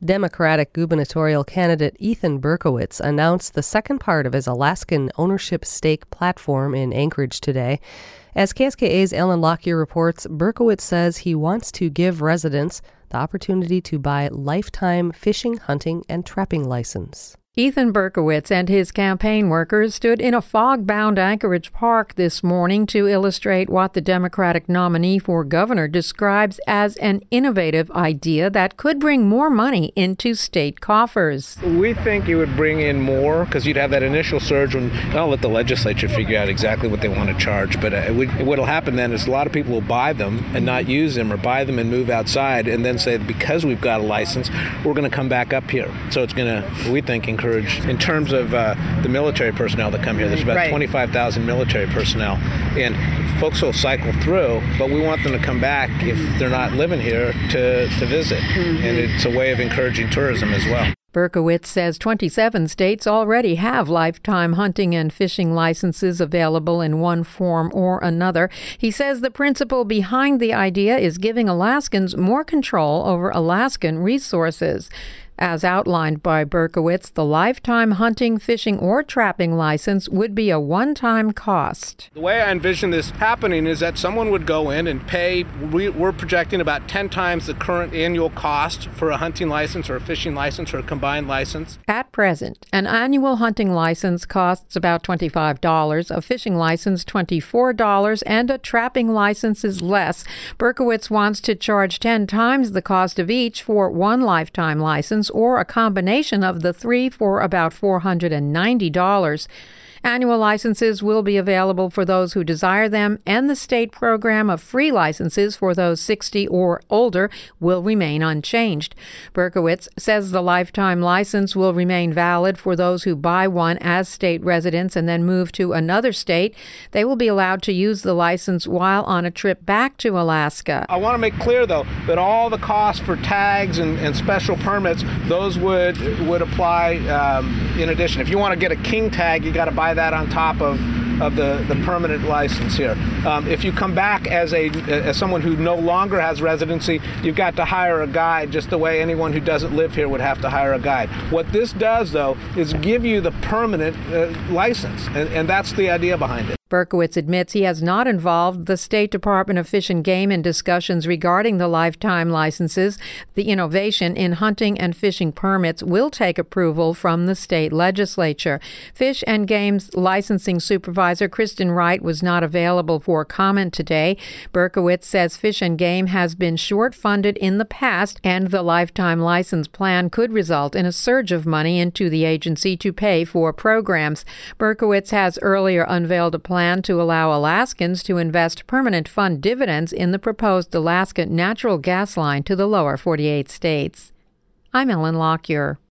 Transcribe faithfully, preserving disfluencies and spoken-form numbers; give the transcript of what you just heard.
Democratic gubernatorial candidate Ethan Berkowitz announced the second part of his Alaskan ownership stake platform in Anchorage today. As K S K A's Ellen Lockyer reports, Berkowitz says he wants to give residents the opportunity to buy lifetime fishing, hunting, and trapping license. Ethan Berkowitz and his campaign workers stood in a fog-bound Anchorage Park this morning to illustrate what the Democratic nominee for governor describes as an innovative idea that could bring more money into state coffers. We think it would bring in more because you'd have that initial surge when I'll let the legislature figure out exactly what they want to charge. But uh, what will happen then is a lot of people will buy them and not use them, or buy them and move outside and then say, because we've got a license, we're going to come back up here. So it's going to, we think, encourage. In terms of uh, the military personnel that come here, there's about right. twenty-five thousand military personnel, and folks will cycle through, but we want them to come back if they're not living here to, to visit, mm-hmm. and it's a way of encouraging tourism as well. Berkowitz says twenty-seven states already have lifetime hunting and fishing licenses available in one form or another. He says the principle behind the idea is giving Alaskans more control over Alaskan resources. As outlined by Berkowitz, the lifetime hunting, fishing, or trapping license would be a one-time cost. The way I envision this happening is that someone would go in and pay, we're projecting about ten times the current annual cost for a hunting license or a fishing license or a combined license. At present, an annual hunting license costs about twenty-five dollars, a fishing license twenty-four dollars, and a trapping license is less. Berkowitz wants to charge ten times the cost of each for one lifetime license, or a combination of the three for about four hundred ninety dollars. Annual licenses will be available for those who desire them, and the state program of free licenses for those sixty or older will remain unchanged. Berkowitz says the lifetime license will remain valid for those who buy one as state residents and then move to another state. They will be allowed to use the license while on a trip back to Alaska. I want to make clear, though, that all the costs for tags and, and special permits, those would would apply um, in addition. If you want to get a king tag, you got to buy that on top of, of the, the permanent license here. Um, if you come back as a as someone who no longer has residency, you've got to hire a guide, just the way anyone who doesn't live here would have to hire a guide. What this does, though, is give you the permanent uh, license, and, and that's the idea behind it. Berkowitz admits he has not involved the State Department of Fish and Game in discussions regarding the lifetime licenses. The innovation in hunting and fishing permits will take approval from the state legislature. Fish and Game's licensing supervisor, Kristen Wright, was not available for comment today. Berkowitz says Fish and Game has been short-funded in the past, and the lifetime license plan could result in a surge of money into the agency to pay for programs. Berkowitz has earlier unveiled a plan to allow Alaskans to invest permanent fund dividends in the proposed Alaska natural gas line to the lower forty-eight states. I'm Ellen Lockyer.